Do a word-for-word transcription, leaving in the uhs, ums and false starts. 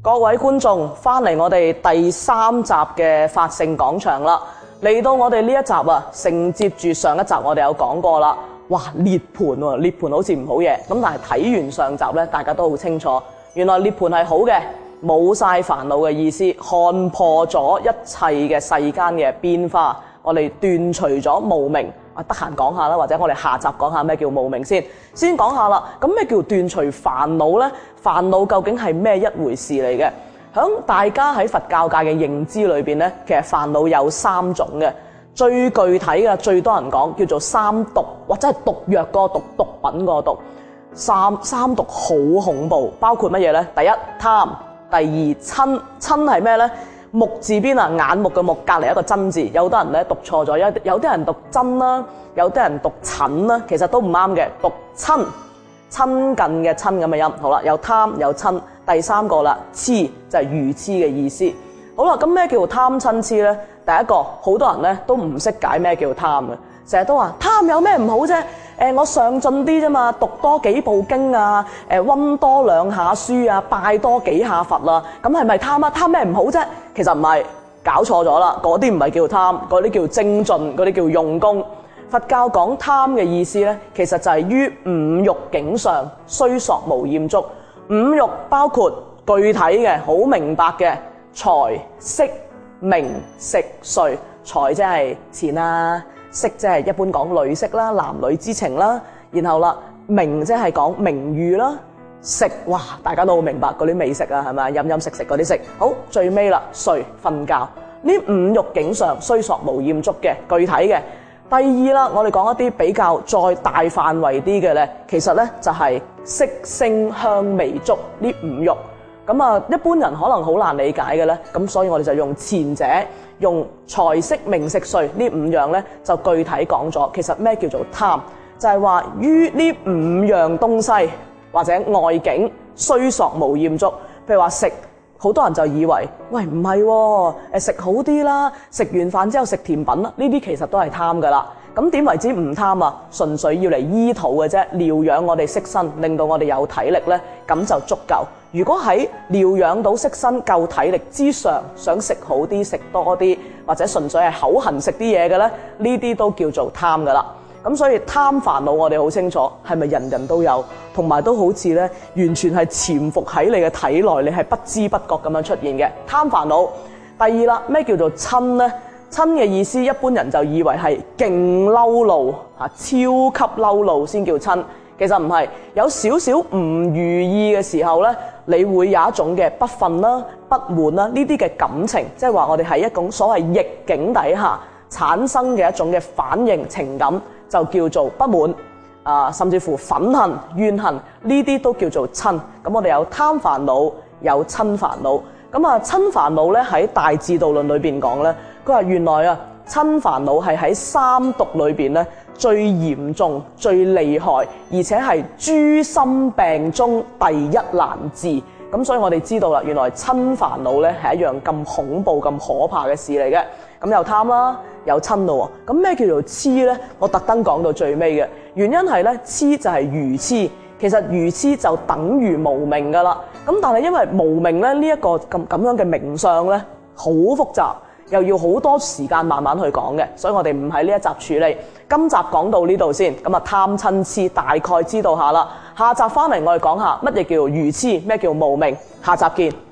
各位觀眾，翻嚟我哋第三集嘅法性廣場啦。嚟到我哋呢一集啊，承接住上一集我哋有講過啦。哇，涅槃喎，涅槃好似唔好嘢。咁但係睇完上集咧，大家都好清楚，原來涅槃係好嘅，冇晒煩惱嘅意思，看破咗一切嘅世間嘅變化，我哋斷除咗無明。啊，得閒講下啦，或者我哋下集講下咩叫無明先。先講下啦，咁咩叫斷除煩惱呢？煩惱究竟係咩一回事嚟嘅？響大家喺佛教界嘅認知裏邊呢，其實煩惱有三種嘅。最具體嘅，最多人講叫做三毒，或者係毒藥個毒，毒品個毒。三三毒好恐怖，包括乜嘢呢？第一貪，第二瞋，瞋係咩呢？目字邊啊，眼目嘅目隔離一個真字，有啲人咧讀錯咗，有有啲人讀真啦，有啲人讀蠢啦，其實都唔啱嘅，讀親親近嘅親咁嘅音。好啦，有貪有瞋，第三個啦，痴就係愚痴嘅意思。好啦，咁咩叫貪瞋痴咧？第一個，好多人咧都唔識解咩叫貪嘅，成日都話貪有咩唔好啫？誒，我上進啲啫嘛，讀多幾部經啊，誒，溫多兩下書啊，拜多幾下佛啦，咁係咪貪啊？貪咩唔好啫？其實唔係，搞錯咗啦，嗰啲唔係叫貪，嗰啲叫精進，嗰啲叫用功。佛教講貪嘅意思咧，其實就係於五欲境上，須索無厭足。五欲包括具體嘅、好明白嘅財、色、名、食、睡。財即係錢啦。色即係一般講女色啦，男女之情啦，然後啦，名即係講名譽啦，食哇，大家都好明白嗰啲美食啊，係咪？飲飲食食嗰啲食。好，最尾啦，睡瞓覺。呢五欲境上須索無厭足嘅具體嘅。第二啦，我哋講一啲比較再大範圍啲嘅咧，其實咧就係色聲香味觸呢五欲。咁啊，一般人可能好難理解嘅咧，咁所以我哋就用前者。用財色名食睡呢五樣咧，就具體講咗。其實咩叫做貪？就係話於呢五樣東西或者外境須索無厭足。譬如話食，好多人就以為喂唔係喎，誒食好啲啦，食完飯之後食甜品啦，呢啲其實都係貪噶啦。咁點為之唔貪啊？純粹要嚟醫肚嘅啫，療養我哋色身，令到我哋有體力咧，咁就足夠。如果喺療養到色身夠體力之上，想食好啲、食多啲，或者純粹係口痕食啲嘢嘅咧，呢啲都叫做貪噶啦。咁所以貪煩惱我哋好清楚，係咪人人都有，同埋都好似咧完全係潛伏喺你嘅體內，你係不知不覺咁樣出現嘅貪煩惱。第二啦，咩叫做瞋咧？瞋嘅意思，一般人就以為係勁嬲怒嚇，超級嬲怒先叫瞋。其實唔係，有少少唔如意嘅時候咧，你會有一種嘅不忿啦、不滿啦，呢啲嘅感情，即係話我哋喺一種所謂逆境底下產生嘅一種嘅反應情感，就叫做不滿啊、呃，甚至乎憤恨、怨恨，呢啲都叫做瞋。咁我哋有貪煩惱，有瞋煩惱。咁啊，瞋煩惱咧喺《大智度論》裏邊講咧，佢話原來啊，瞋煩惱係喺三毒裏邊咧最嚴重、最厲害，而且係諸心病中第一難治。咁所以我哋知道啦，原來瞋煩惱咧係一樣咁恐怖、咁可怕嘅事嚟嘅。咁有貪啦，有瞋咯。咁咩叫做痴咧？我特登講到最尾嘅原因係咧，痴就係愚痴。其實愚痴就等於無明噶啦。咁但係因為無明咧呢一個咁咁樣嘅名相咧，好複雜，又要好多時間慢慢去講嘅，所以我哋唔喺呢一集處理。今集講到呢度先，咁啊貪瞋痴大概知道下啦。下集翻嚟我哋講下乜嘢叫愚痴，咩叫無明。下集見。